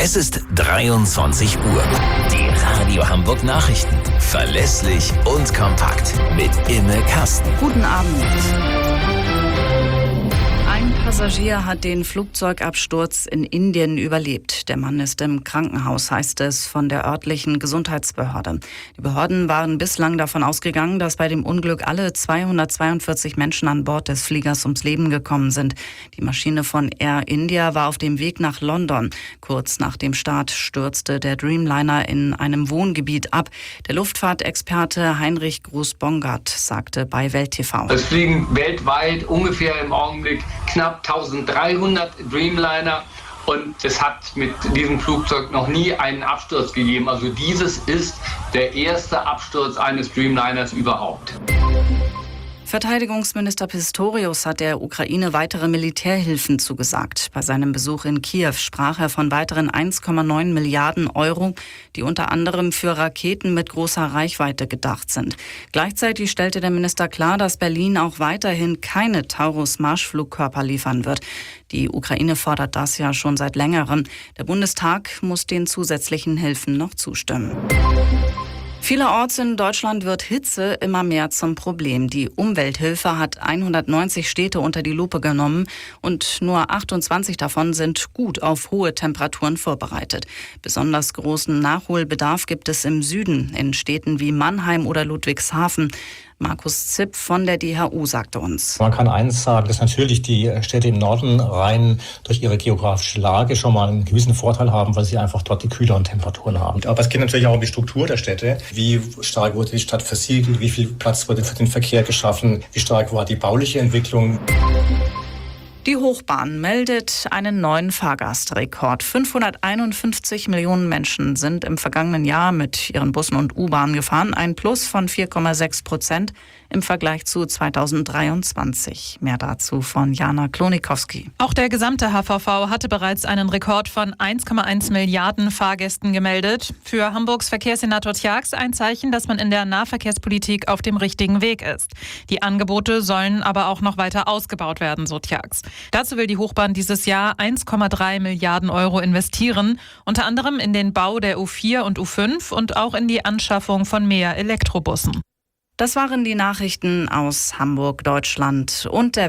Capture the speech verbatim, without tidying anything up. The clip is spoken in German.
Es ist dreiundzwanzig Uhr. Die Radio Hamburg Nachrichten. Verlässlich und kompakt. Mit Imme Kasten. Guten Abend. Ein Passagier hat den Flugzeugabsturz in Indien überlebt. Der Mann ist im Krankenhaus, heißt es von der örtlichen Gesundheitsbehörde. Die Behörden waren bislang davon ausgegangen, dass bei dem Unglück alle zweihundertzweiundvierzig Menschen an Bord des Fliegers ums Leben gekommen sind. Die Maschine von Air India war auf dem Weg nach London. Kurz nach dem Start stürzte der Dreamliner in einem Wohngebiet ab. Der Luftfahrtexperte Heinrich Groß-Bongard sagte bei Welt T V: Es fliegen weltweit ungefähr im Augenblick knapp eintausenddreihundert Dreamliner und es hat mit diesem Flugzeug noch nie einen Absturz gegeben. Also dieses ist der erste Absturz eines Dreamliners überhaupt. Verteidigungsminister Pistorius hat der Ukraine weitere Militärhilfen zugesagt. Bei seinem Besuch in Kiew sprach er von weiteren eins Komma neun Milliarden Euro, die unter anderem für Raketen mit großer Reichweite gedacht sind. Gleichzeitig stellte der Minister klar, dass Berlin auch weiterhin keine Taurus-Marschflugkörper liefern wird. Die Ukraine fordert das ja schon seit längerem. Der Bundestag muss den zusätzlichen Hilfen noch zustimmen. Vielerorts in Deutschland wird Hitze immer mehr zum Problem. Die Umwelthilfe hat hundertneunzig Städte unter die Lupe genommen und nur achtundzwanzig davon sind gut auf hohe Temperaturen vorbereitet. Besonders großen Nachholbedarf gibt es im Süden, in Städten wie Mannheim oder Ludwigshafen. Markus Zipp von der D H U sagte uns: Man kann eins sagen, dass natürlich die Städte im Norden rein durch ihre geografische Lage schon mal einen gewissen Vorteil haben, weil sie einfach dort die kühleren Temperaturen haben. Aber es geht natürlich auch um die Struktur der Städte. Wie stark wurde die Stadt versiegelt? Wie viel Platz wurde für den Verkehr geschaffen? Wie stark war die bauliche Entwicklung? Die Hochbahn meldet einen neuen Fahrgastrekord. fünfhunderteinundfünfzig Millionen Menschen sind im vergangenen Jahr mit ihren Bussen und U-Bahnen gefahren. Ein Plus von vier Komma sechs Prozent im Vergleich zu zweitausenddreiundzwanzig. Mehr dazu von Jana Klonikowski. Auch der gesamte H V V hatte bereits einen Rekord von eins Komma eins Milliarden Fahrgästen gemeldet. Für Hamburgs Verkehrssenator Tjax ein Zeichen, dass man in der Nahverkehrspolitik auf dem richtigen Weg ist. Die Angebote sollen aber auch noch weiter ausgebaut werden, so Tjax. Dazu will die Hochbahn dieses Jahr eins Komma drei Milliarden Euro investieren, unter anderem in den Bau der U vier und U fünf und auch in die Anschaffung von mehr Elektrobussen. Das waren die Nachrichten aus Hamburg, Deutschland und der